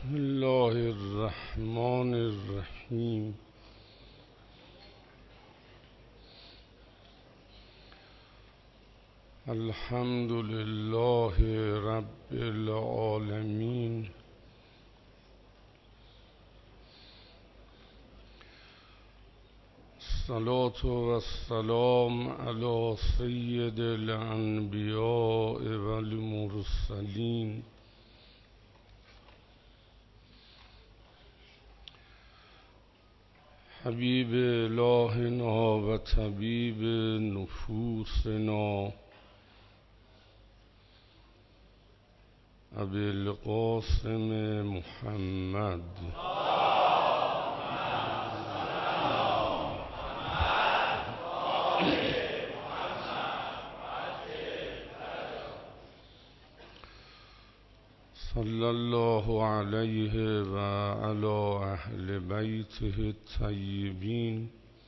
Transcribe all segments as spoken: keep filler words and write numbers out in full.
بسم الله الرحمن الرحیم. الحمد لله رب العالمین. الصلاة والسلام علی سید الانبیاء والمرسلین حبیب الهنا و طبیب نفوسنا ابی القاسم محمد صلی الله علیه و علی اهل بیته الطیبین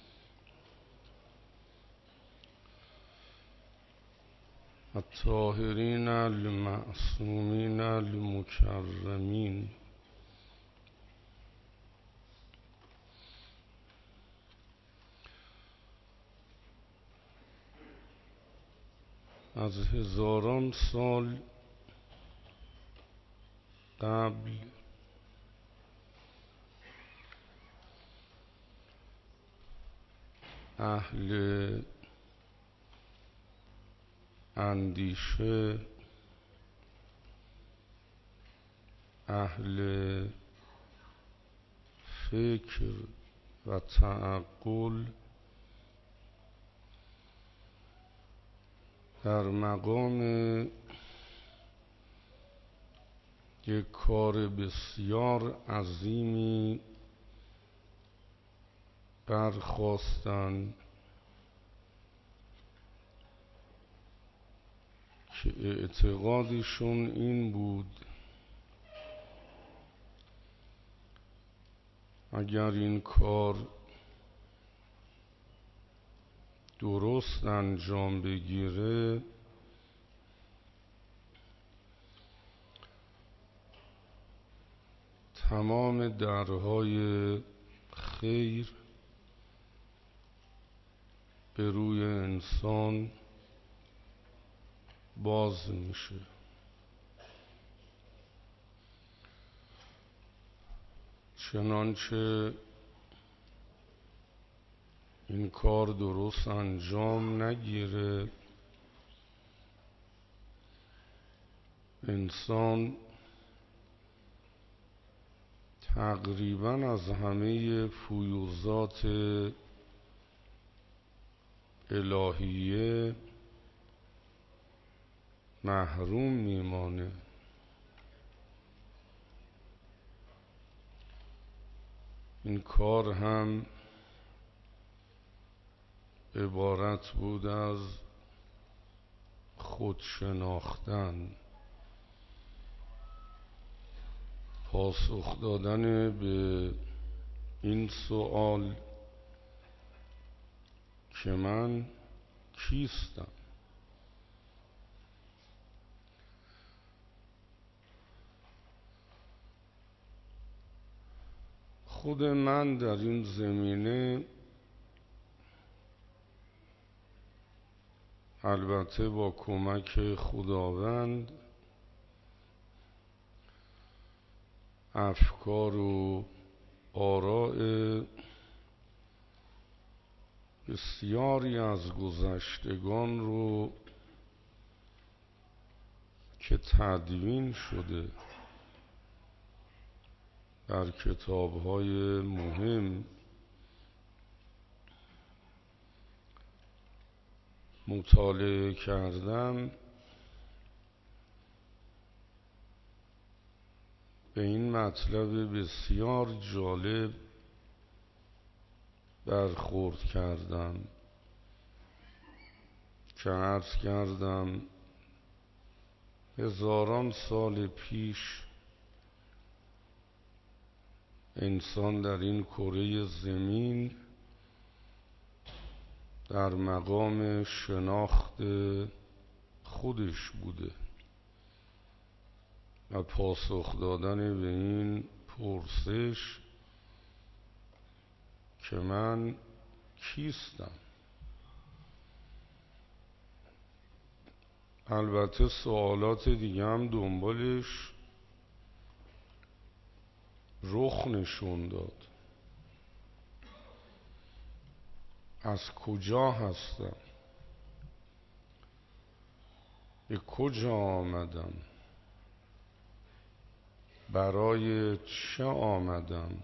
الطاهرین المعصومین المکرمین. از هزاران سال قبل اهل اندیشه، اهل فکر و تعقل در مقام یک کار بسیار عظیمی برخاستند که اعتقادشون این بود اگر این کار درست انجام بگیره تمام درهای خیر به روی انسان باز میشه. چنانچه این کار درست انجام نگیره انسان تقریبا از همه فیوضات الهیه محروم میمانه. این کار هم عبارت بود از خودشناختن، پاسخ دادن به این سوال که من کیستم. خود من در این زمینه البته با کمک خداوند افکار و آراء بسیاری از گذشتگان رو که تدوین شده در کتاب‌های مهم مطالعه کردم، به این مطلب بسیار جالب برخورد کردم که عرض کردم هزاران سال پیش انسان در این کره زمین در مقام شناخت خودش بوده و پاسخ دادن به این پرسش که من کیستم. البته سوالات دیگه هم دنبالش رخ نشون داد. از کجا هستم؟ به کجا آمدم؟ برای چه آمدم؟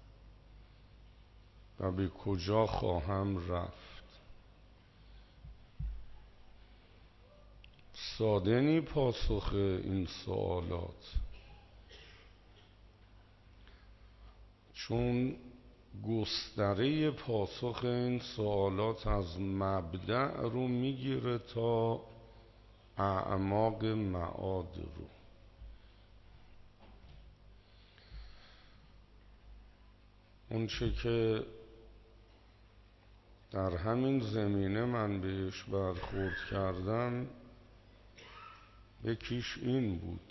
و به کجا خواهم رفت؟ ساده نی پاسخ این سوالات، چون گستره پاسخ این سوالات از مبدأ رو میگیره تا اعماق معاد رو. اون چه که در همین زمینه من بهش برخورد کردم یکیش این بود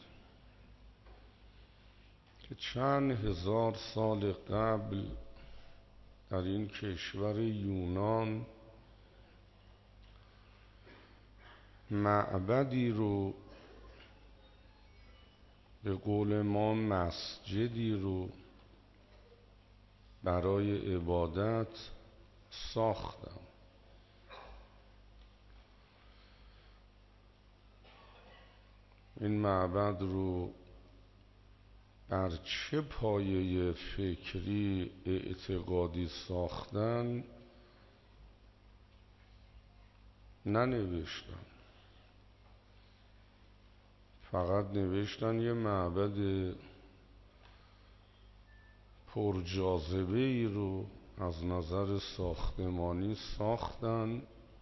که چند هزار سال قبل در این کشور یونان معبدی رو، به قول ما مسجدی رو برای عبادت ساختم. این معبد رو بر چه پایه فکری اعتقادی ساختن ننوشتن، فقط نوشتن یه معبد پرجاذبه ای رو از نظر ساختمانی ساختن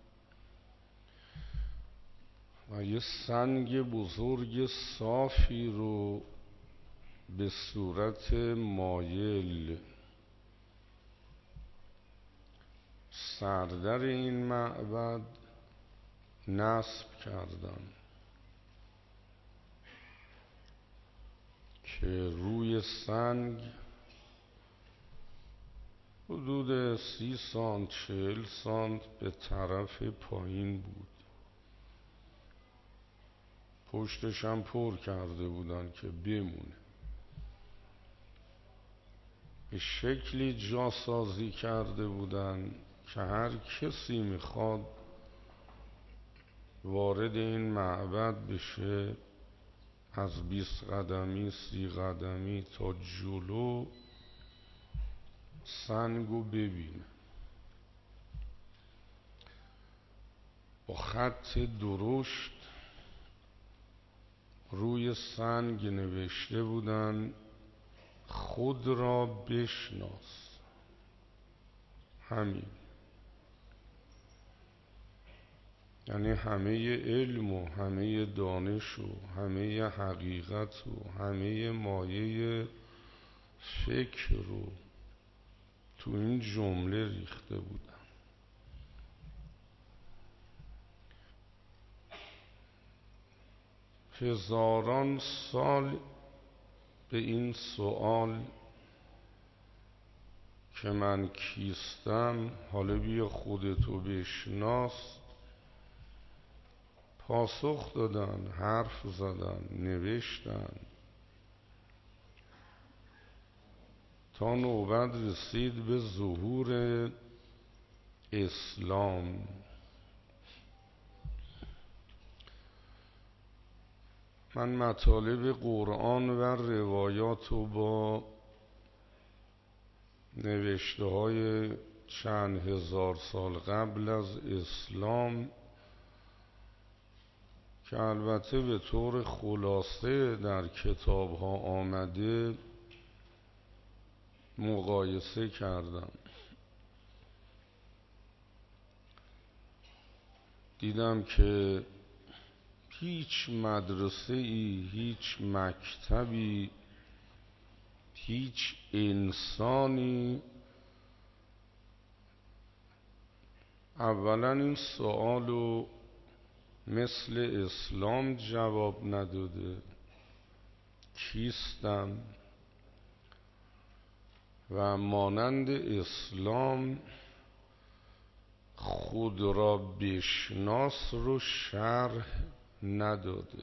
و یه سنگ بزرگ صافی رو به صورت مایل سردر این معبد نصب کردن که روی سنگ حدود سی سانت چهل سانت به طرف پایین بود. پشتش هم پر کرده بودن که بمونه. به شکلی جاسازی کرده بودن که هر کسی میخواد وارد این معبد بشه از بیست قدمی سی قدمی تا جلو سنگو ببینه. با خط درشت روی سنگ نوشته بودن خود را بشناس. همین، یعنی همه علم و همه دانش و همه حقیقت و همه مایه فکر رو تو این جمله ریخته بودن. هزاران سال به این سوال که من کیستم، حالا بیا خودتو بشناس، پاسخ دادن، حرف زدن، نوشتن، تا نوبت رسید به ظهور اسلام. من مطالب قرآن و روایات رو با نوشته های چند هزار سال قبل از اسلام که البته به طور خلاصه در کتاب ها آمده مقایسه کردم. دیدم که هیچ مدرسه ای، هیچ مکتبی، هیچ انسانی اولا این سوالو مثل اسلام جواب نداده، کیستم و مانند اسلام خود را بشناس رو شرح نداده.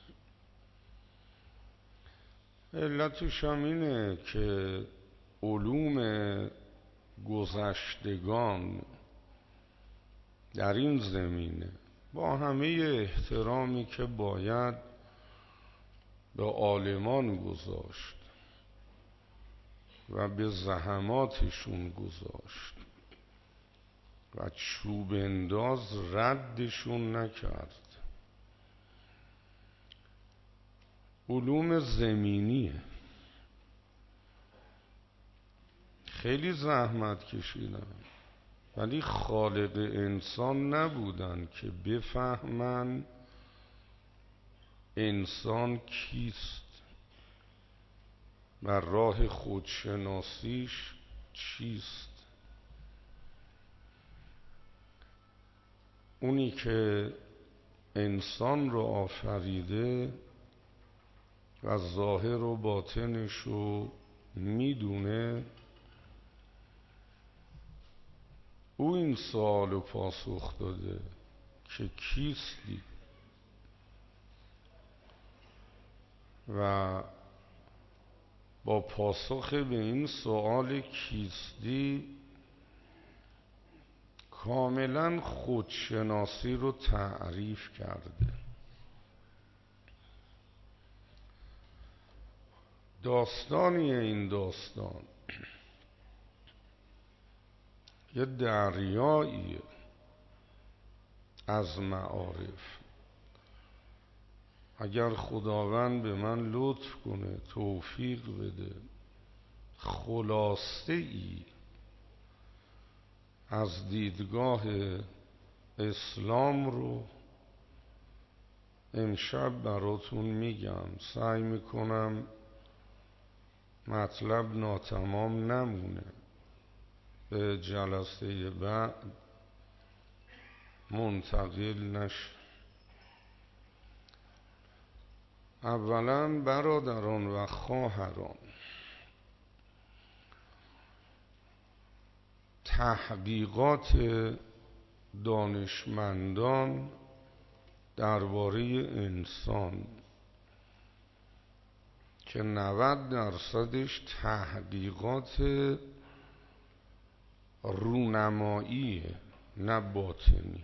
علتش هم اینه که علوم گذشتگان در این زمینه با همه احترامی که باید به عالمان گذاشت و به زحماتشون گذاشت و چوب انداز ردشون نکرد، علوم زمینیه. خیلی زحمت کشیدن ولی خالق انسان نبودن که بفهمن انسان کیست و راه خودشناسیش چیست. اونی که انسان رو آفریده و ظاهر و باطنش رو میدونه، او این سوال رو پاسخ داده که کیستی و با پاسخ به این سوال کیستی کاملا خودشناسی رو تعریف کرده. داستانی این داستان یه دریایی از معارف. اگر خداوند به من لطف کنه توفیق بده خلاصه ای از دیدگاه اسلام رو امشب براتون میگم. سعی میکنم مطلب ناتمام نمونه، به جلسه بعد منتقل نشه. اولا برادران و خواهران، تحقیقات دانشمندان درباره انسان که نود درصدش تحقیقات رونماییه نه باطنی،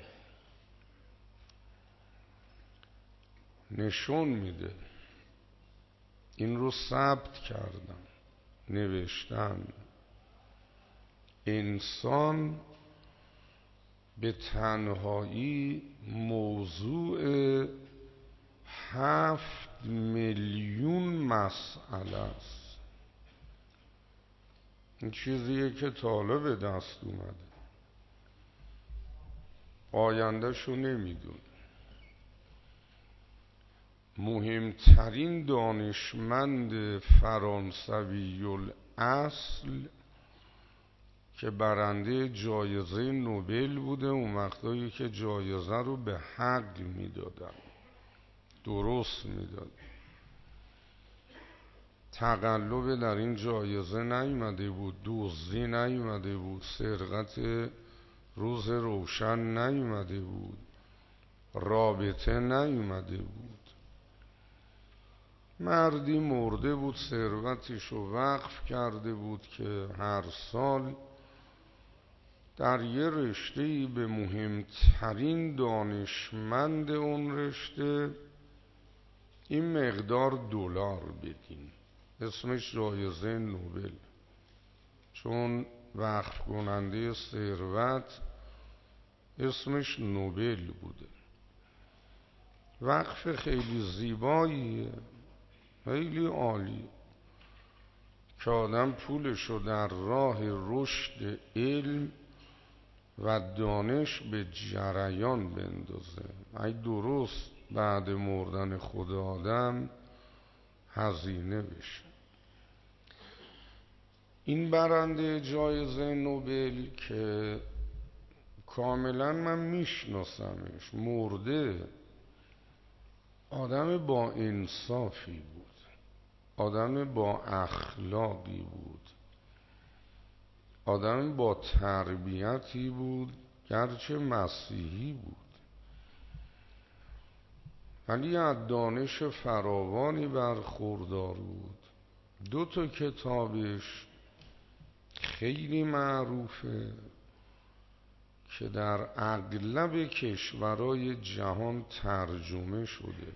نشون میده. این رو ثبت کردم، نوشتن انسان به تنهایی موضوع هفت میلیون مسئله است. این چیزیه که تا حالا به دست اومده، آیندهشو نمیدون. مهمترین دانشمند فرانسوی الاصل که برنده جایزه نوبل بوده، اون وقتایی که جایزه رو به حق میدادن، درست میدادن، تقلب در این جایزه نیومده بود، دزدی نیومده بود، سرقت روز روشن نیومده بود، رابطه نیومده بود. مردی مرده بود، ثروتش رو وقف کرده بود که هر سال در یه رشته‌ای به مهمترین دانشمند اون رشته این مقدار دلار بدین. اسمش جایزه نوبل، چون وقف کننده ثروت اسمش نوبل بوده. وقف خیلی زیباییه، خیلی عالی، که آدم پولشو در راه رشد علم و دانش به جریان بندازه. ای درست بعد مردن خود آدم هزینه بشه. این برنده جایزه نوبل که کاملا من میشناسمش، مرده، آدم با انصافی بود. آدم با اخلاقی بود، آدم با تربیتی بود، گرچه مسیحی بود ولی از دانش فراوانی برخوردار بود. دو تا کتابش خیلی معروفه که در اغلب کشورهای جهان ترجمه شده.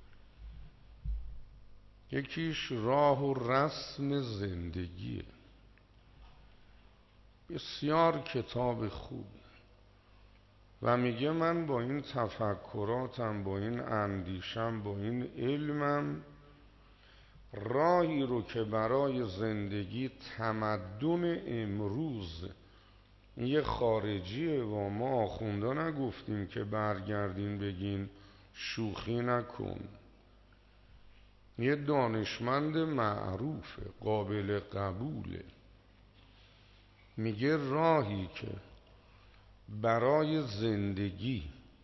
یکیش راه و رسم زندگیه، بسیار کتاب خوبی و میگه من با این تفکراتم، با این اندیشم، با این علمم راهی رو که برای زندگی تمدن امروز یه خارجیه و ما آخوندا نگفتیم که برگردین بگین شوخی نکن، یه دانشمند معروفه، قابل قبوله، میگه راهی که برای زندگی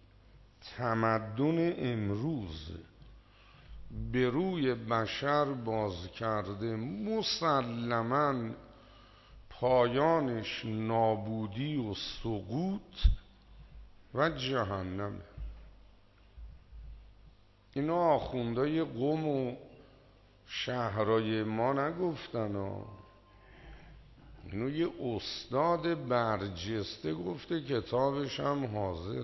تمدن امروز به روی بشر باز کرده مسلماً پایانش نابودی و سقوط و جهنمه. اینا آخوندای قم و شهرهای ما نگفتن ها، اینو یه استاد برجسته گفته، کتابش هم حاضر.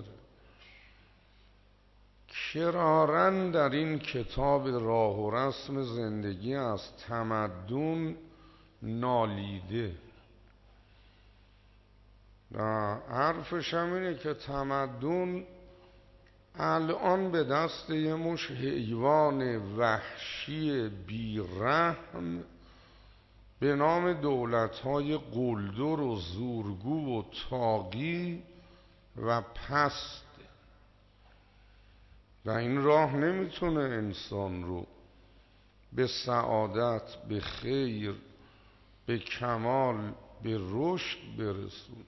کراراً در این کتاب راه و رسم زندگی از تمدن نالیده و حرفش هم اینه که تمدن الان به دست یه مش حیوان وحشی بیرحم به نام دولت‌های قلدر و زورگو و طاغی و پست و این راه نمیتونه انسان رو به سعادت، به خیر، به کمال، به رشد برسون.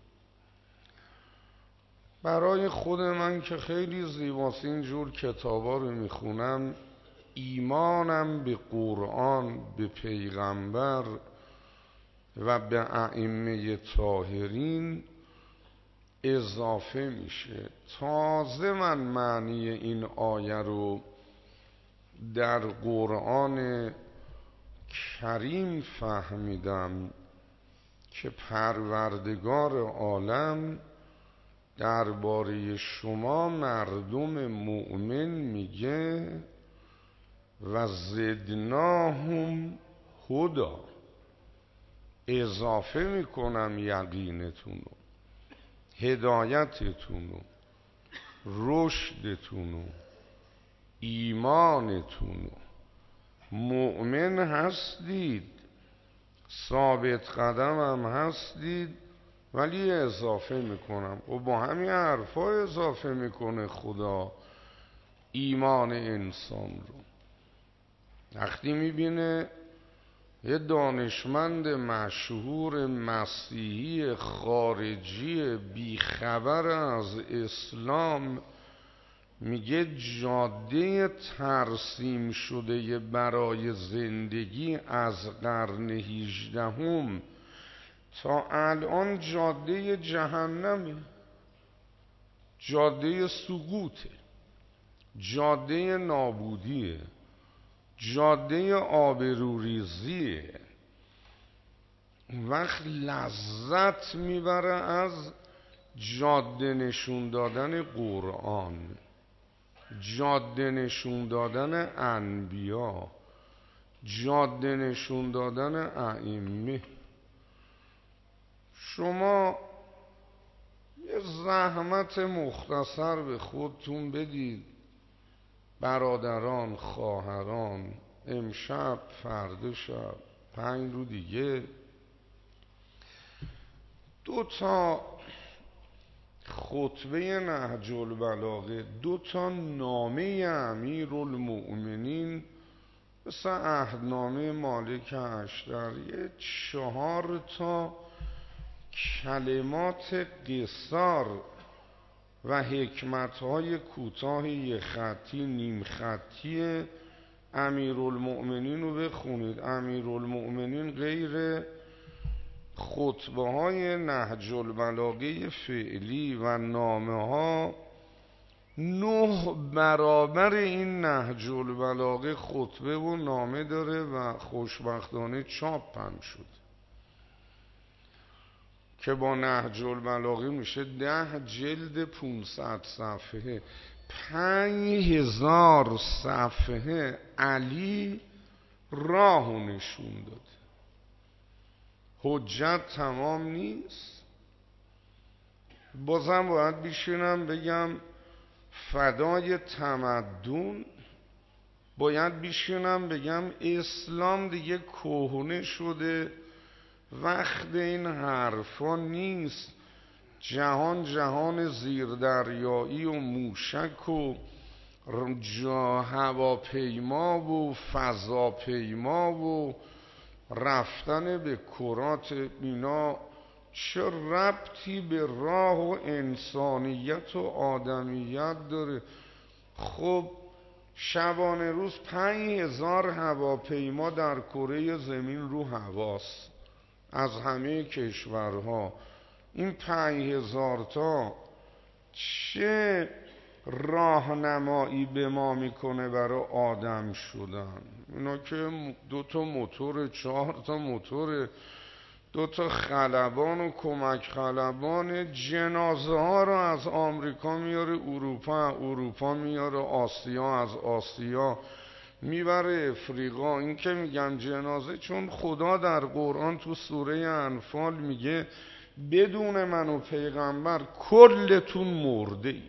برای خود من که خیلی زیباست اینجور کتابا رو میخونم، ایمانم به قرآن، به پیغمبر و به ائمه طاهرین اضافه میشه. تازه من معنی این آیه رو در قرآن کریم فهمیدم که پروردگار عالم درباره شما مردم مؤمن میگه و زدناهم هدی، اضافه میکنم یقینتون رو، هدایتتون رو، رشدتون رو، ایمانتون رو. مؤمن هستید، ثابت قدم هم هستید، ولی اضافه میکنم و با همین حرفا اضافه میکنه خدا ایمان انسان رو. وقتی میبینه یه دانشمند مشهور مسیحی خارجی بیخبر از اسلام میگه جاده ترسیم شده برای زندگی از قرن هجدهم تا الان جاده جهنمه، جاده سقوطه، جاده نابودیه، جاده آبروریزیه. وقت لذت میبره از جاده نشون دادن قرآن، جاده نشون دادن انبیا، جاده نشون دادن ائمه. شما یه زحمت مختصر به خودتون بدید برادران، خواهران، امشب، فردا شب، پنج رو دیگه دو تا خطبه نهج البلاغه، دو تا نامه امیرالمؤمنین مثل عهدنامه مالک اشتر، یه چهار تا کلمات قصار و حکمت‌های کوتاه یک خطی، نیم خطی امیرالمؤمنین رو بخونید. امیرالمؤمنین غیر خطبه های نهج البلاغه فعلی و نامه ها نه برابر این نهج البلاغه خطبه و نامه داره و خوشبختانه چاپ هم شد که با نهج البلاغه میشه ده جلد پونصد صفحه. پنج هزار صفحه علی راه نشون داد. حجت تمام نیست، بازم باید بشینم بگم فدای تمدن، باید بشینم بگم اسلام دیگه کهنه شده، وقت این حرفا نیست. جهان جهان زیردریایی و موشک و جا هواپیما و فضاپیما و رفتن به کرات اینا چه ربطی به راه و انسانیت و آدمیت داره؟ خب شبانه روز پنج هزار هواپیما در کره زمین رو هواست از همه کشورها. این پنج هزار تا چه راهنمایی به ما میکنه برای آدم شدن؟ اینا که دو تا موتور، چهار تا موتور، دو تا خلبان و کمک خلبان، جنازه ها رو از آمریکا میاره اروپا، اروپا میاره آسیا، از آسیا میبره افریقا. این که میگم جنازه چون خدا در قرآن تو سوره انفال میگه بدون من و پیغمبر کلتون مرده ای.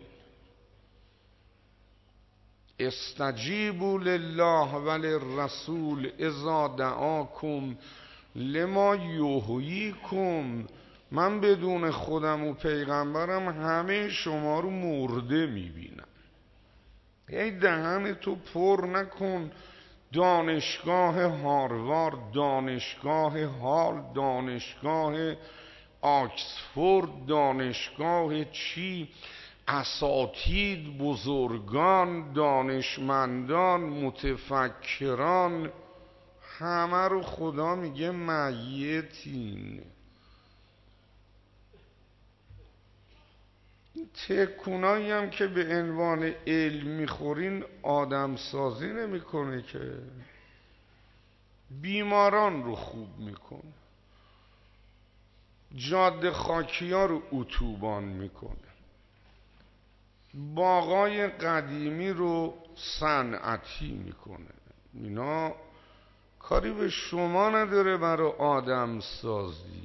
استجیبوا لله وللرسول اذا دعاکم لما یحییکم. من بدون خودم و پیغمبرم همه شما رو مرده میبینم. ای دهن تو پر نکن دانشگاه هاروارد، دانشگاه هال، دانشگاه آکسفورد، دانشگاه چی، اساتید، بزرگان، دانشمندان، متفکران، همه رو خدا میگه میتین. تکونایی هم که به عنوان علم میخورین آدم سازی نمیکنه که، بیماران رو خوب میکنه، جاده خاکی ها رو اتوبان میکنه، باغای قدیمی رو صنعتی میکنه. اینا کاری به شما نداره برای آدم سازی.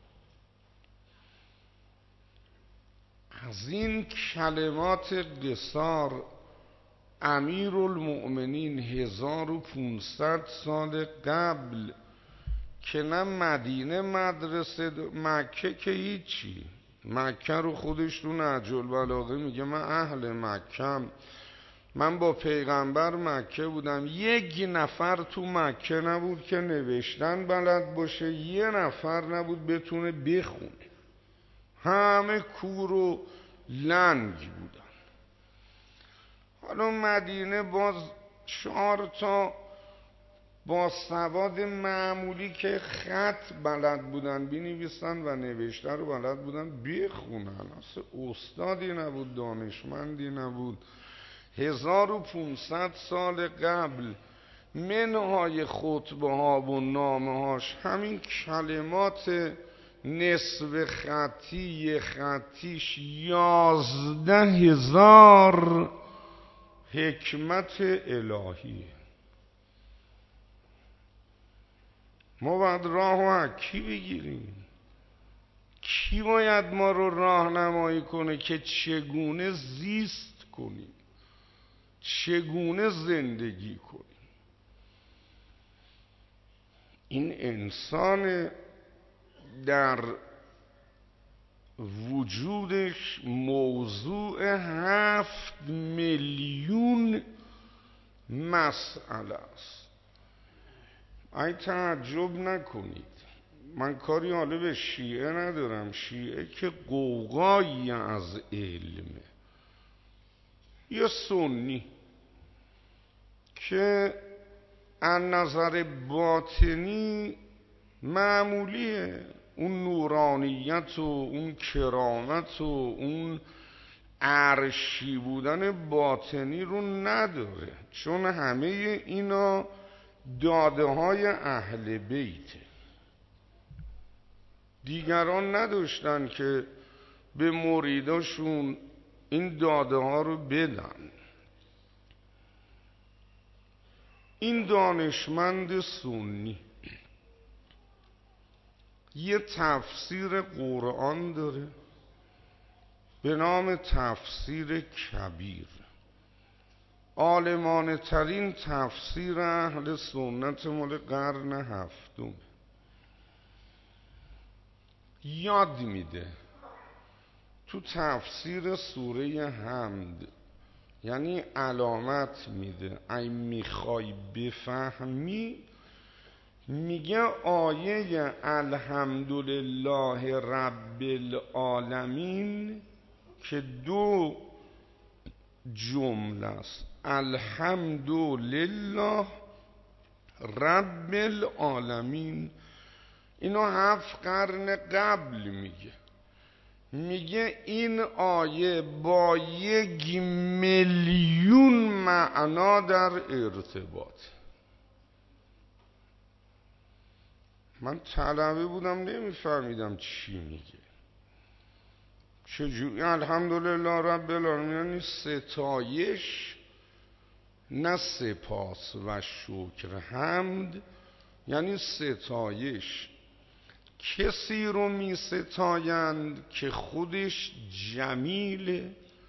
از این کلمات قصار امیرالمؤمنین هزار و پونصد سال قبل که نه مدینه مدرسه، مکه که هیچی، مکه رو خودش تو نهج البلاغه میگه من اهل مکم، من با پیغمبر مکه بودم. یک نفر تو مکه نبود که نوشتن بلد باشه، یه نفر نبود بتونه بخونه، همه کور و لنگ بودن. حالا مدینه باز چهار تا با سواد معمولی که خط بلد بودن بنویسن و نوشته رو بلد بودن بخونن، اصلا استادی نبود، دانشمندی نبود. هزار و پونصد سال قبل منهای خطبه ها و نامه هاش همین کلمات نصف خطی خطیش یازده هزار حکمت الهی. ما باید راه و حکی بگیریم. کی باید ما رو راهنمایی کنه که چگونه زیست کنیم، چگونه زندگی کنیم؟ این انسان در وجودش موضوع هفت میلیون مسئله است. ای تعجب نکنید، من کاری حالا به شیعه ندارم، شیعه که قوقایی از علمه، یا سنی که از نظر باطنی معمولیه، اون نورانیت و اون کرامت و اون عرشی بودن باطنی رو نداره، چون همه اینا داده های اهل بیته. دیگران نداشتن که به مریداشون این داده ها رو بدن. این دانشمند سنی یه تفسیر قرآن داره به نام تفسیر کبیر، عالمانه ترین تفسیر اهل سنت مال قرن هفتم. یاد میده تو تفسیر سوره حمد، یعنی علامت میده ای میخوای بفهمی، میگه آیه الحمدلله رب العالمین که دو جمله است، الحمدلله رب العالمین، اینو هفت قرن قبل میگه. میگه این آیه با یک میلیون معنا در ارتباط. من طلبه بودم نمیفهمیدم چی میگه. چجوری الحمدلله رب العالمین؟ یعنی ستایش نه سپاس و شکر. حمد یعنی ستایش. کسی رو می ستایند که خودش جمیله،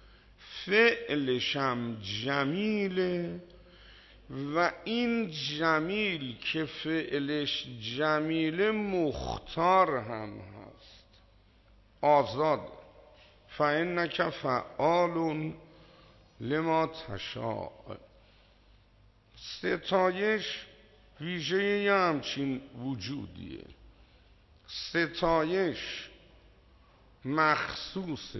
فعلشم جمیله، و این جمیل که فعلش جمیله مختار هم هست، آزاد. فإنک فعال لما تشاء. ستایش ویژه یه همچین وجودیه. ستایش مخصوص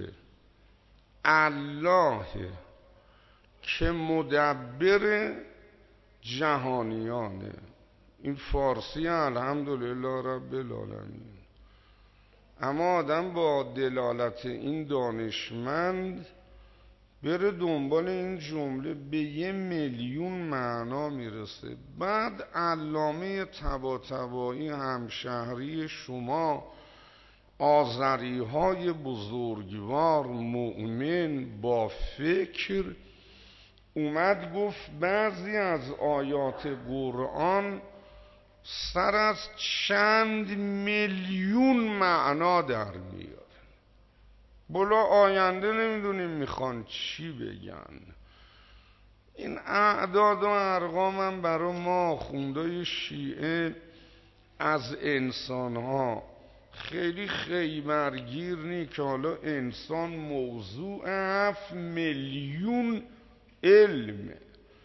الله که مدبر جهانیانه. این فارسی الحمدلله رب العالمین. اما آدم با دلالت این دانشمند بره دنبال این جمله به یه میلیون معنا میرسه. بعد علامه طباطبایی همشهری شما، آذری های بزرگوار مؤمن با فکر، اومد گفت بعضی از آیات قرآن سر از چند میلیون معنا در میاد. بلا آینده نمیدونیم میخوان چی بگن. این اعداد و ارقام هم برای ما خوندای شیعه از انسان ها خیلی خیبرگیر نی که حالا انسان موضوع هفت میلیون علمه.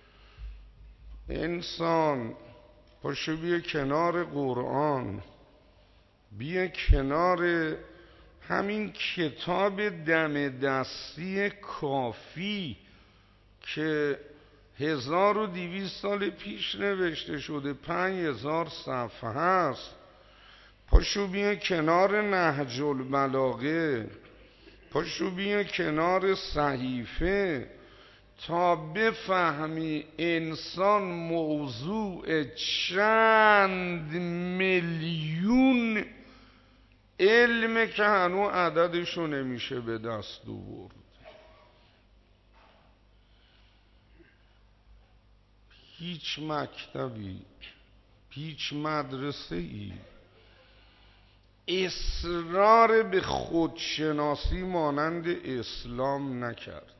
انسان پاشو بیا کنار قرآن، بیا کنار همین کتاب دم دستی کافی که هزار و دویست سال پیش نوشته شده، پنج هزار صفحه هست. پاشو بیا کنار نهج البلاغه، پاشو بیا کنار صحیفه تا بفهمی انسان موضوع چند میلیون علم که هنو عددشو نمیشه به دست آورد. هیچ مکتبی، هیچ مدرسه ای اصرار به خودشناسی مانند اسلام نکرد.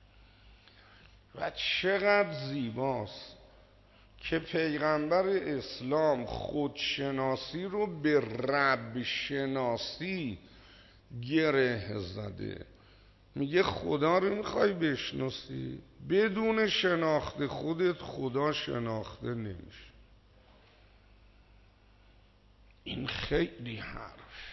و چقدر زیباست که پیغمبر اسلام خودشناسی رو به رب شناسی گره زده. میگه خدا رو میخوای بشناسی؟ بدون شناخت خودت خدا شناخته نمیشه. این خیلی حرف.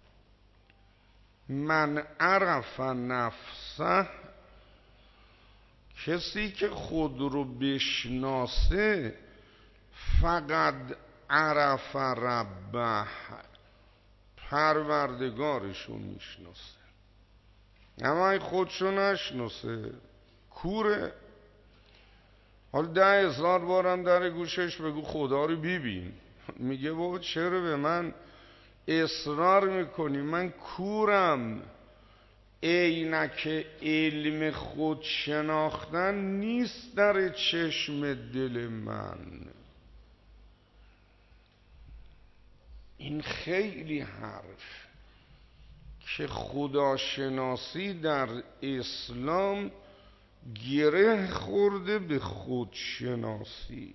من عرف نفسه، کسی که خود رو بشناسه، فقط عرف ربه، پروردگارشو میشناسه، اما خودشو نشناسه، کوره. حالا ده هزار بارم در گوشش بگو خدا رو ببین، میگه بابا چرا به من اصرار میکنی؟ من کورم. عینک علم خود شناختن نیست در چشم دل من. این خیلی حرف که خداشناسی در اسلام گره خورده به خودشناسی.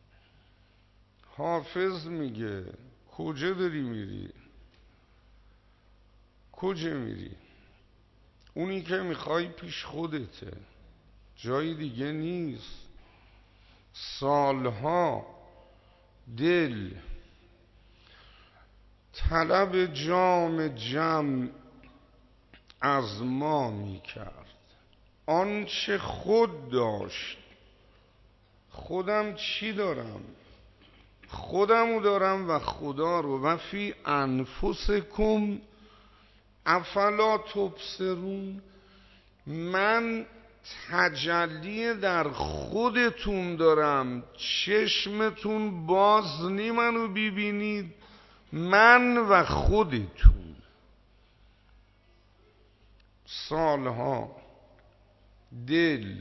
حافظ میگه کجا داری میری؟ کجا میری؟ اونی که میخوای پیش خودته، جای دیگه نیست. سالها دل طلب جام جم از ما میکرد، آنچه خود داشت. خودم چی دارم؟ خودمو دارم و خدا رو. و فی انفسکم افلا تبصرون، من تجلی در خودتون دارم، چشمتون باز نی منو ببینید، من و خودتون. سالها دل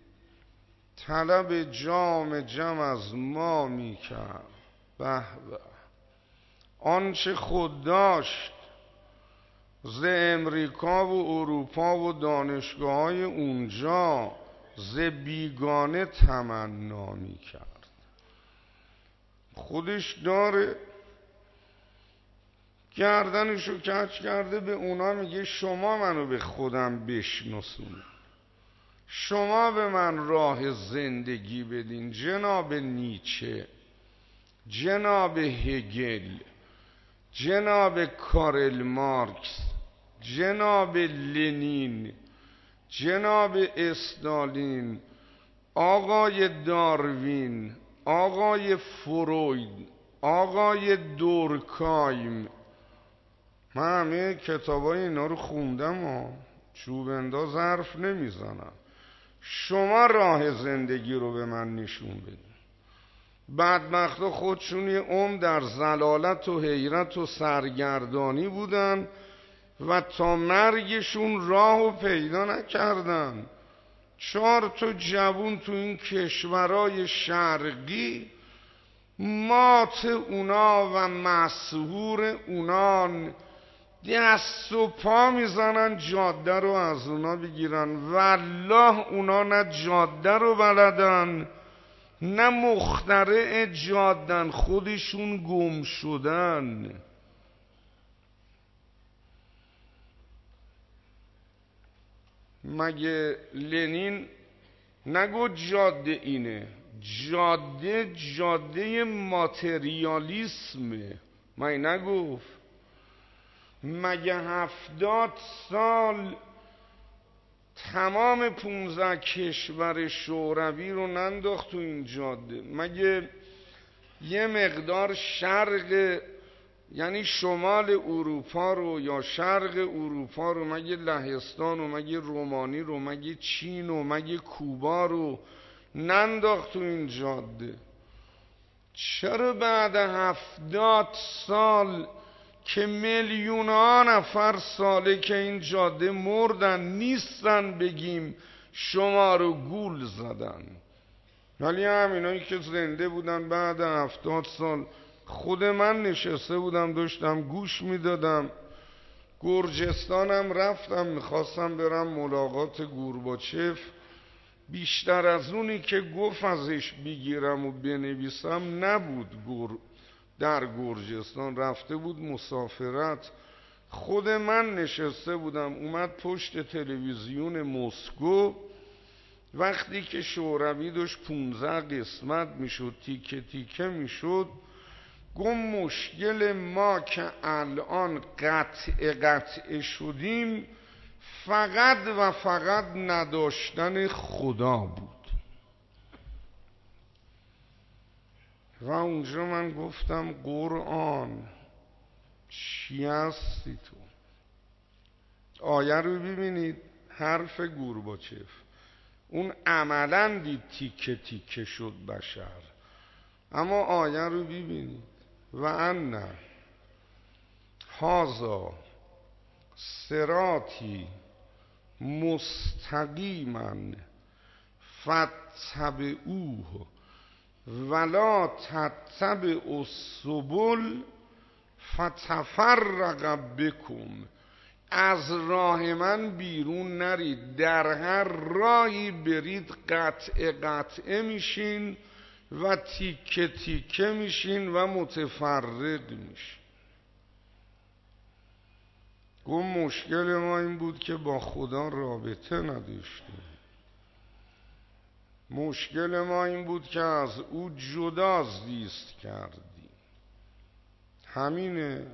طلب جام جم از ما میکرد، به به، آنچه خود داشت ز امریکا و اروپا و دانشگاه های اونجا ز بیگانه تمنا میکرد. خودش داره، گردنشو کج کرده به اونا، میگه شما منو به خودم بشناسون، شما به من راه زندگی بدین. جناب نیچه، جناب هگل، جناب کارل مارکس، جناب لنین، جناب استالین، آقای داروین، آقای فروید، آقای دورکایم. من همه کتابای اینا رو خوندم و چوب انداز حرف نمیزنم. شما راه زندگی رو به من نشون بدین. بدبختا خودشون یه عمر در ضلالت و حیرت و سرگردانی بودن و تا مرگشون راه و پیدا نکردن. چهار تا جوون تو این کشورهای شرقی مات اونا و مسحور اونان دست و پا میزنن جاده رو از اونا بگیرن. والله اونا نه جاده رو بلدن نه مخترع جادن، خودشون گم شدن. مگه لنین نگو جاده اینه؟ جاده جاده ماتریالیسمه، مگه نگفت؟ مگه هفتاد سال تمام پونزده کشور شوروی رو ننداخت تو این جاده؟ مگه یه مقدار شرق، یعنی شمال اروپا رو یا شرق اروپا رو، مگه لهستان و مگه رومانی رو مگه چین و مگه کوبا رو ننداخت تو این جاده؟ چرا بعد هفتاد سال که میلیون ها نفر ساله که این جاده مردن نیستن بگیم شما رو گول زدن؟ ولی همینایی که زنده بودن بعد هفتاد سال، خود من نشسته بودم داشتم گوش میدادم. گرجستانم رفتم، میخواستم برم ملاقات گورباچف. بیشتر از اونی که گفت ازش بگیرم و بنویسم نبود. گور در گرجستان رفته بود مسافرت. خود من نشسته بودم، اومد پشت تلویزیون مسکو، وقتی که شوروی داشت پونزده قسمت میشد، تیکه تیکه میشد، گم مشکل ما که الان قطع قطع شدیم فقط و فقط نداشتن خدا بود. و اونجا من گفتم قرآن چی هستی تو؟ آیه رو ببینید، حرف گورباچف اون عملاً دید تیکه تیکه شد بشر، اما آیه رو ببینید و ان هذا صراطی مستقیما فاتبعوه ولا تتبعوا السبل فتفرق بکم. از راه من بیرون نرید، در هر راهی برید قطعه قطعه میشین و تیکه تیکه میشین و متفرق میشین. گفت مشکل ما این بود که با خدا رابطه نداشتیم، مشکل ما این بود که از او جدا زیست کردیم. همینه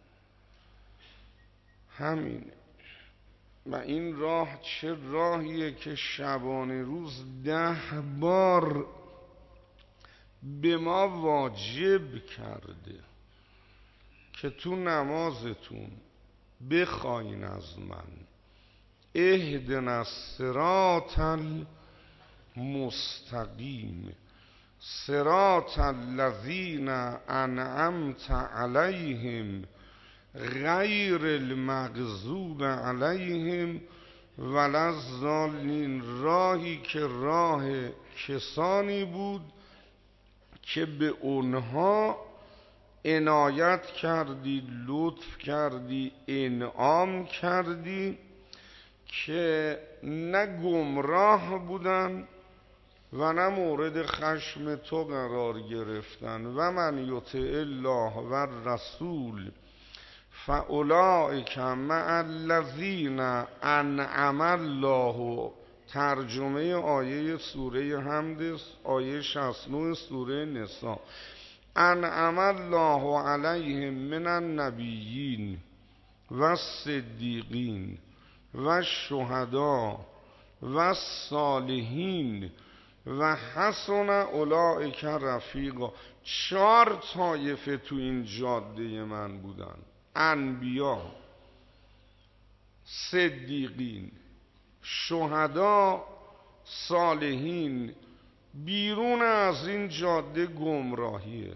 همینه و این راه چه راهیه که شبانه روز ده بار به ما واجب کرده که تو نمازتون بخواین از من اهدنا الصراط المستقیم صراط الذین انعمت علیهم غیر المغضوب علیهم ولا الضالین. راهی که راه کسانی بود که به اونها عنایت کردی، لطف کردی، انعام کردی، که نه گمراه بودن و نه مورد خشم تو قرار گرفتن. و من یطع الله و الرسول فاولئک مع الذین انعم الله. ترجمه آیه سوره حمد، آیه شصت و نه سوره نساء. انعم الله علیهم من النبیین و الصدیقین و الشهداء و الصالحین و حسن اولئک رفیقا. چهار طایفه تو این جاده من بودن: انبیا، صدیقین، شهدا، صالحین. بیرون از این جاده گمراهیه،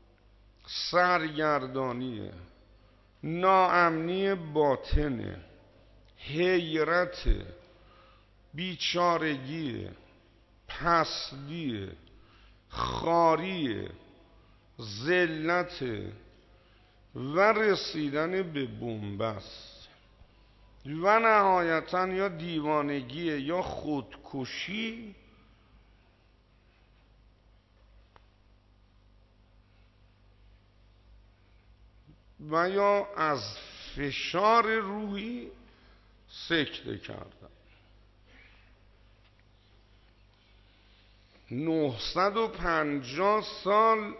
سرگردانیه، ناامنی باطنه، حیرته، بیچارگیه، پستیه، خاریه، ذلته و رسیدن به بنبست و نهایتاً یا دیوانگیه یا خودکشی و یا از فشار روحی سکته کردن. نهصد و پنجاه سال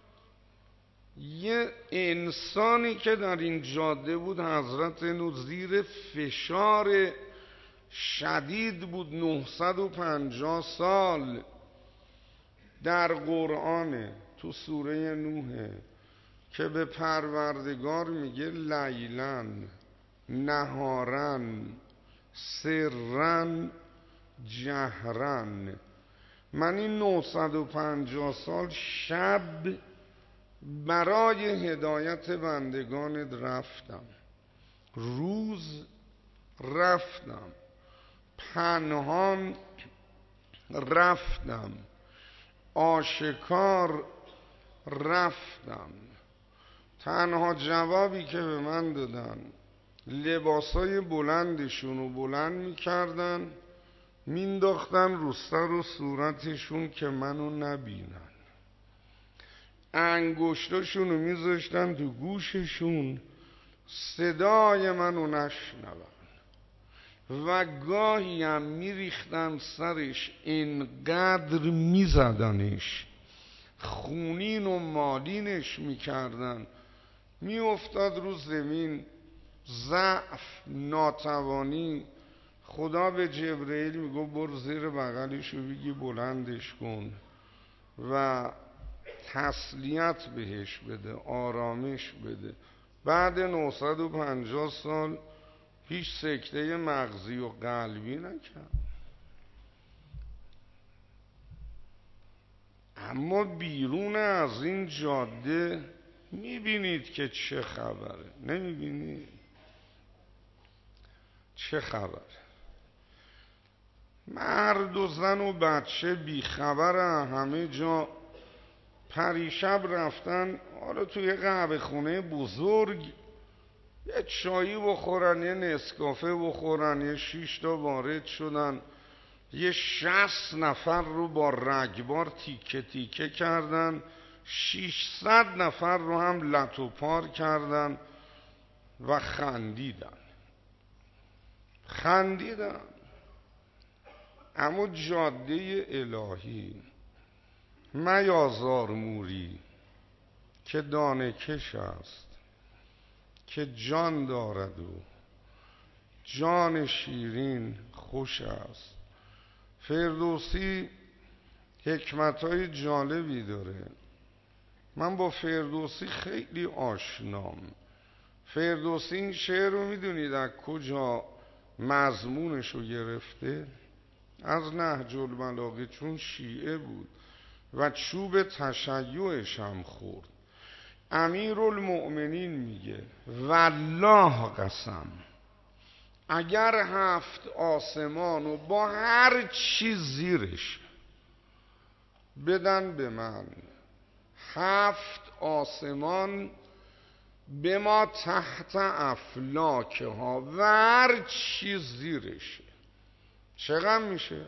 یه انسانی که در این جاده بود، حضرت نو، زیر فشار شدید بود. نهصد و پنجاه سال در قرآن تو سوره نوح که به پروردگار میگه لیلن نهارن سرن جهرن. من این نهصد و پنجاه سال شب برای هدایت بندگانت رفتم، روز رفتم، پنهان رفتم، آشکار رفتم. تنها جوابی که به من دادن لباسای بلندشونو بلند میکردن، مینداختن رو سر و صورتشون که منو نبینن، انگشتاشونو میذاشتن تو گوششون صدای منو نشنون و گاهی هم میریختن سرش، اینقدر میزدنش، خونین و مالینش میکردن، میافتاد رو زمین، ضعف، ناتوانی. خدا به جبرئیل میگو برو زیر بغلشو بگی بلندش کن و تسلیت بهش بده، آرامش بده. بعد نهصد و پنجاه سال هیچ سکته مغزی و قلبی نکرد. اما بیرون از این جاده میبینید که چه خبره؟ نمیبینید؟ چه خبره؟ مرد و زن و بچه بیخبره، همه جا پریشب رفتن حالا توی قهوه خونه بزرگ یه چایی بخورن، یه نسکافه بخورن، یه شیش تا وارد شدن، یه شصت نفر رو با رگبار تیکه تیکه کردن، ششصد نفر رو هم لت و پار کردن و خندیدن خندیدن اما جاده الهی میازار موری که دانه کش است، که جان دارد و جان شیرین خوش است. فردوسی حکمتهای جالبی داره. من با فردوسی خیلی آشنام. فردوسی این شعر رو میدونید از کجا مضمونش رو گرفته؟ از نهج البلاغه، چون شیعه بود و چوب تشیعش هم خورد. امیرالمؤمنین میگه والله قسم اگر هفت آسمان و با هر چیز زیرش بدن به من، هفت آسمان به ما تحت افلاک ها و هر چیز زیرش، چقدر میشه؟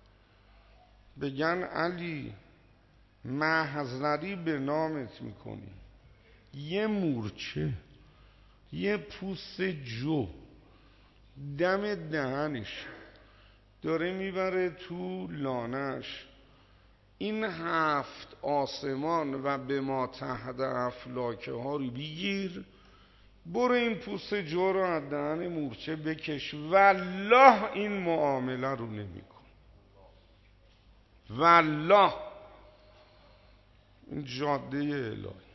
بگن علی محضری به نامت میکنی، یه مورچه، یه پوست جو دم دهنش داره میبره تو لانش، این هفت آسمان و به ما تحت افلاکه ها رو بگیر، برو این پوست جو رو از دهن مورچه بکش، والله این معامله رو نمیکن. والله این جاده الهی.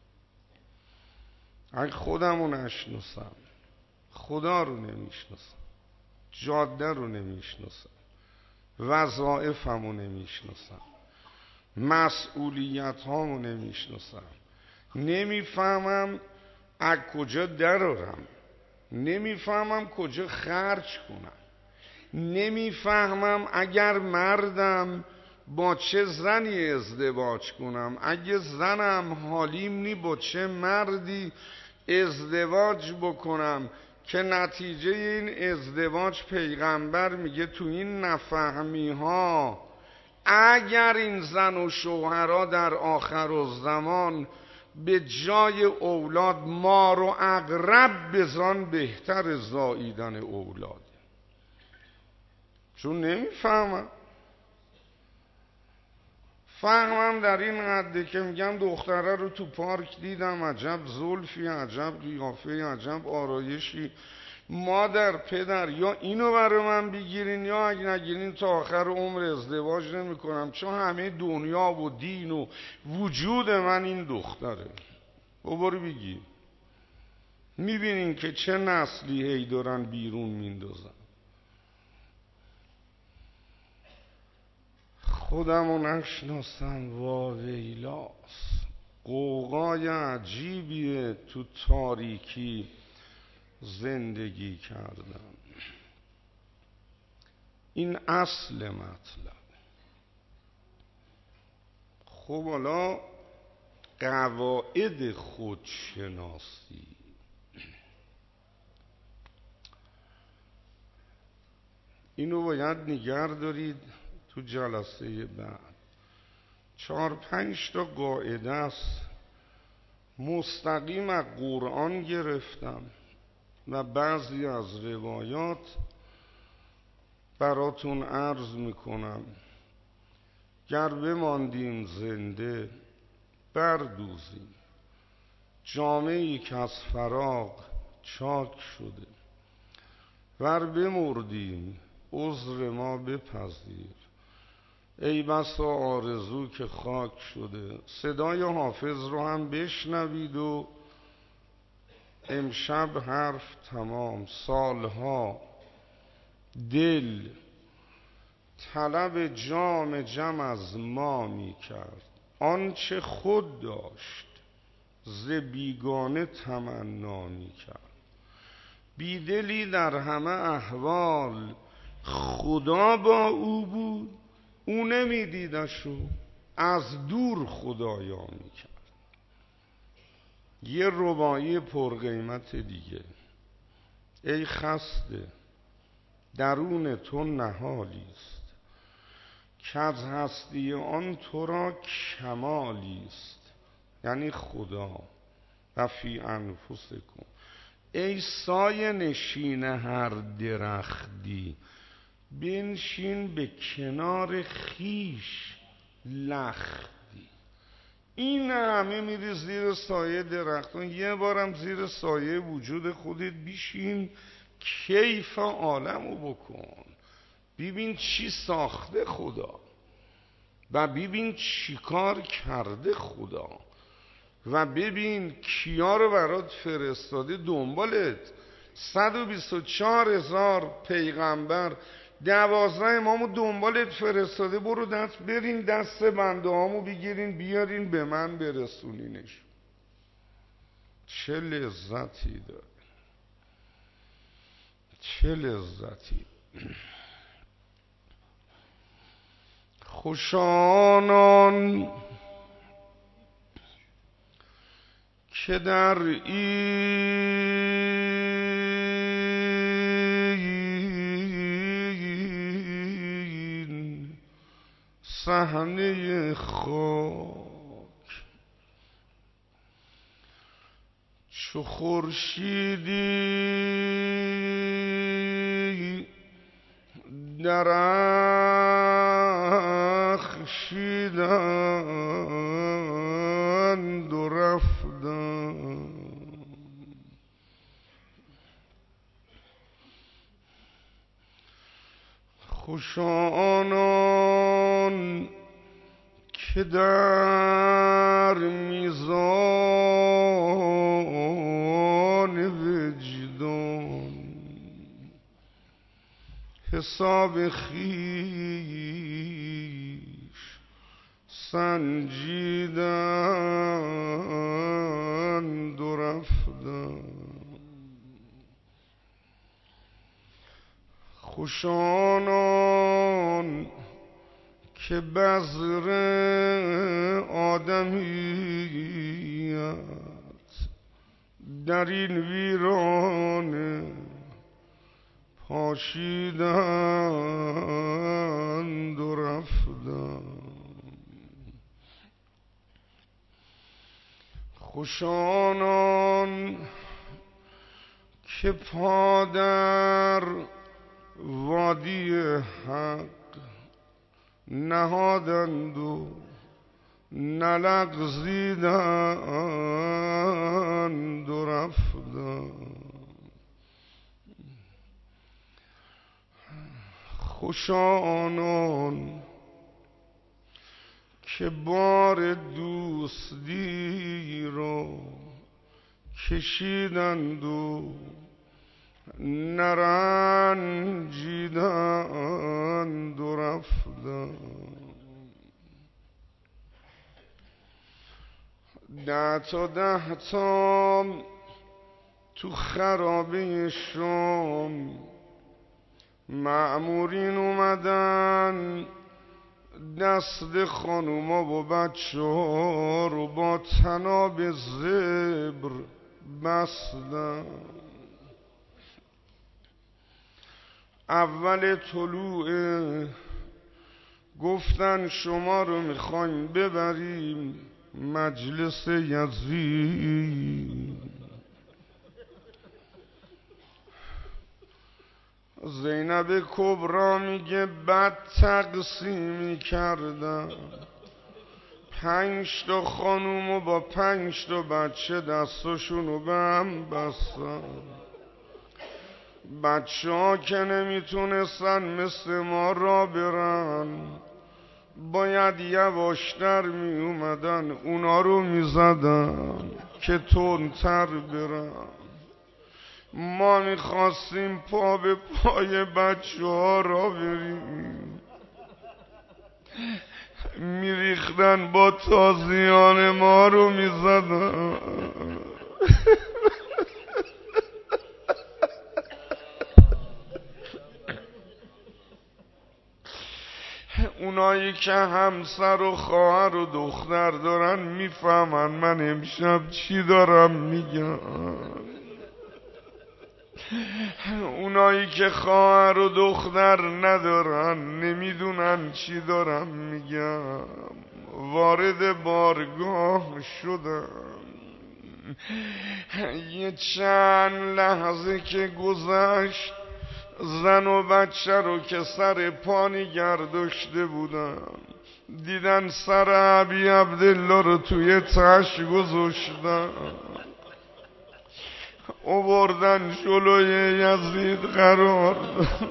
اگه خودمو نشناسم، خدا رو نمیشناسم، جاده رو نمیشناسم، وظایفمو نمیشناسم، مسئولیت هامو نمیشناسم، نمیفهمم از کجا درارم، نمیفهمم کجا خرج کنم، نمیفهمم اگر مردم با چه زنی ازدواج کنم، اگه زنم حالیم نی با چه مردی ازدواج بکنم، که نتیجه این ازدواج پیغمبر میگه تو این نفهمی ها اگر این زن و شوهرها در آخر الزمان به جای اولاد مار و عقرب بزان بهتر زاییدن اولاد. چون نمیفهمم. فهمم در این حده که میگم دختره رو تو پارک دیدم، عجب زلفی، عجب قیافه، عجب آرایشی، مادر پدر یا اینو برای من بگیرین یا اگه نگیرین تا آخر عمر ازدواج نمی کنم، چون همه دنیا و دین و وجود من این دختره. ببرو بگی. میبینین که چه نسلی هی دارن بیرون میندازن. خودمو نشناسم واویلاست، قوقای عجیبیه تو تاریکی زندگی کردن. این اصل مطلب. خب حالا قواعد خودشناسی. اینو باید نگه دارید تو جلسه بعد. چهار پنج تا قاعده است مستقیم از قرآن گرفتم و بعضی از روایات براتون عرض میکنم. گر بماندیم زنده بردوزیم، جامعی که از فراق چاک شده، ور بمردیم عذر ما بپذیر، ای بسا آرزو که خاک شده. صدای حافظ رو هم بشنوید و امشب حرف تمام. سالها دل طلب جام جم از ما می کرد، آنچه خود داشت ز بیگانه تمنا می کرد. بیدلی در همه احوال خدا با او بود، او نمی دیدشو از دور خدایا می کرد. یه رباعی پرقیمت دیگه. ای خسته درون تو نهالیست، که از هستی آن تو را کمالیست، یعنی خدا. و فی انفسکم، ای سایه نشین هر درختی، بنشین به کنار خیش لختی. این همه میری زیر سایه درختان، یه بارم زیر سایه وجود خودت بیشین، کیف عالمو بکن، ببین چی ساخته خدا و ببین چی کار کرده خدا و ببین کیا رو برات فرستاده دنبالت. صد و بیست و چهار هزار پیغمبر، دوازده امامو دنبالت فرستاده. برو دست برین دست بنده هامو بگیرین بیارین به من برسونینش. چه لذتی داره، چه لذتی. خوشانان که در این صحنه خاک چو خورشیدی درخشیدند و رفتند. خوش آنان که در میزان وجدان حساب خویش سنجیدند و رفتند. خوش آنان که بذر آدمیت در این ویرانه پاشیدند و رفتند. خوش آنان که پا در وادی حق نهادند و نلغزیدند و رفتند. خوش آنان که بار دوستی رو کشیدند و نرنجیدند و رفتند. ده تا ده تا تو خرابه شام مأمورین اومدن دست خانوما و بچه ها رو با طناب زبر بستن. اول طلوع گفتن شما رو میخوایم ببریم مجلس یزید. زینب کبرا میگه بد تقسیمی کردم، پنج تا خانومو با پنج تا بچه دستاشونو به هم بستن. بچه ها که نمیتونستن مثل ما را برن باید یواشتر می اومدن اونا رو می زدن که تندتر برن. ما می خواستیم پا به پای بچه ها را بریم، می ریختن با تازیان ما رو می زدن. اونایی که همسر و خواهر و دختر دارن میفهمن من امشب چی دارم میگم. اونایی که خواهر و دختر ندارن نمیدونن چی دارم میگم. وارد بارگاه شدم، یه چند لحظه که گذشت زن و بچه رو که سر پا نگرداشته بودن دیدن سر ابی عبدالله رو توی تش گذاشتن، آوردن جلوی یزید قرار دادن.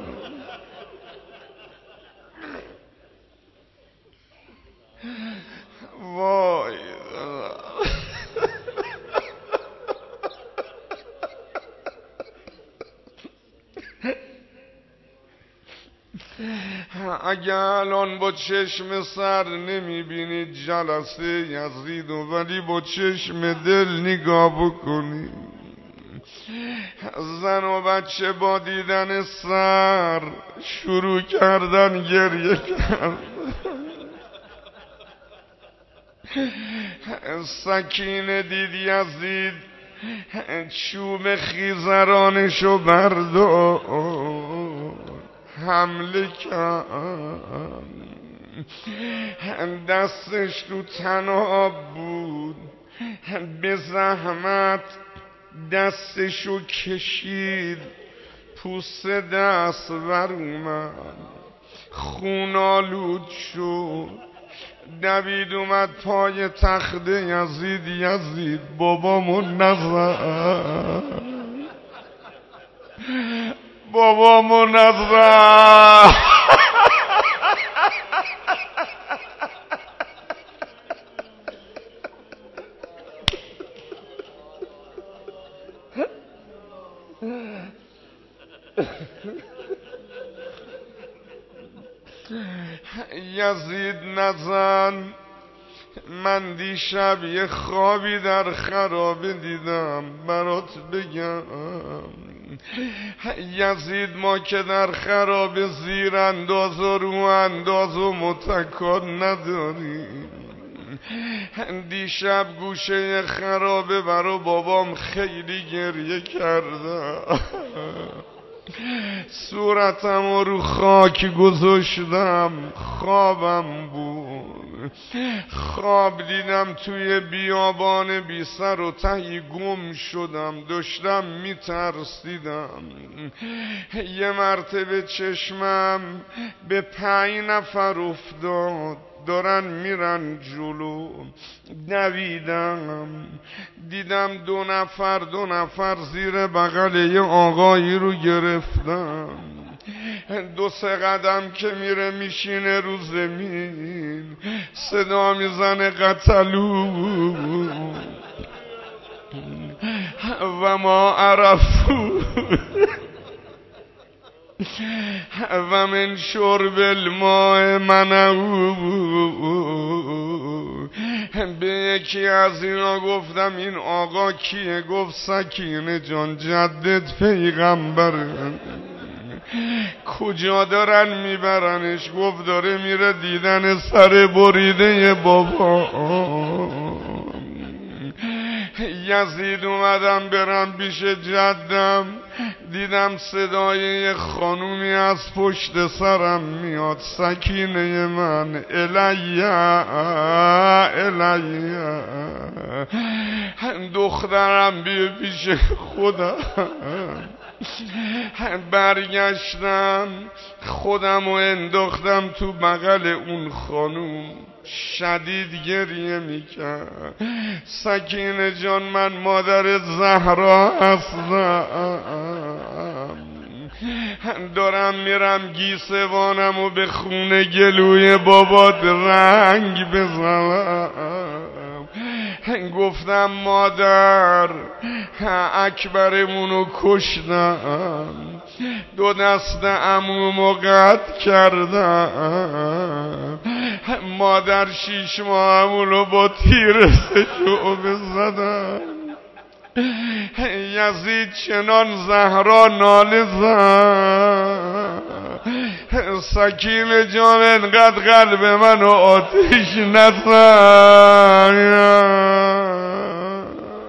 وای اگه الان با چشم سر نمیبینید جلسه یزید و ولی با چشم دل نگاه بکنید، زن و بچه با دیدن سر شروع کردن گریه کردن. سکینه دید یزید چوب خیزرانشو بردار حمله کرد. دستش تو تناب بود، به زحمت دستشو کشید، پوست دست ور اومد، خون آلود شد، دوید اومد پای تخت یزید. یزید بابامون نزد، بابامون نزد. یزید نزن. من دیشب یه خوابی در خرابه دیدم برات بگم. یزید ما که در خرابه زیر انداز و رو انداز و متکا نداریم. دیشب گوشه خرابه برا بابام خیلی گریه کردم، صورتم رو خاک گذاشتم. خوابم بود، خواب دیدم توی بیابان بی سر و تهی گم شدم، داشتم میترسیدم. یه مرتبه چشمم به پنج نفر افتاد دارن میرن جلو. دویدم دیدم دو نفر دو نفر زیر بغل یه آقایی رو گرفتم. دو سه قدم که میره میشینه رو زمین، صدا میزنه قتلو و ما عرفو و من شرب الماء منعو. به یکی از اینا گفتم این آقا کیه؟ گفت سکینه جان جدت پیغمبره. کجا دارن میبرنش؟ گفت داره میره دیدن سر بریده بابا. یزید اومدم برم پیش جدم، دیدم صدای یه خانومی از پشت سرم میاد، سکینه من الیه الیه، دخترم بیا پیش خودم. برگشتم خودم و انداختم تو بغل اون خانوم، شدید گریه میکرد. سکینه جان من مادر زهرا هستم، دارم میرم گیسوانم و به خونه گلوی بابات رنگ بزنم. گفتم مادر اکبرمونو کشتم، دو دست عمومو قطع کردم، مادر شیش ماهمونو با تیر شعبه زدم. یزید چنان زهرا ناله زد، سکین جان انقدر قلب منو آتش نزد.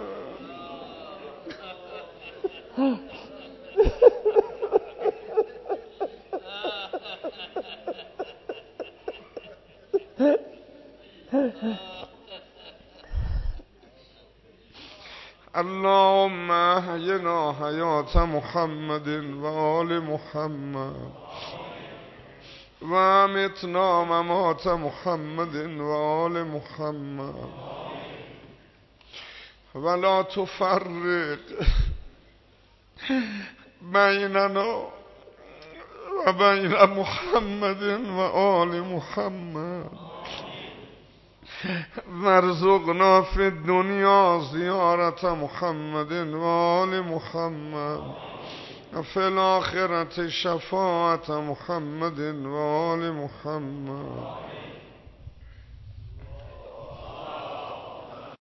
اللهم احینا حیات محمد و آل محمد و امتنا ممات محمد و آل محمد ولا تفرق بیننا و بین محمد و آل محمد وارزقنا فی الدنیا زیارت محمد و آل محمد و فی الاخرة شفاعت محمد و آل محمد.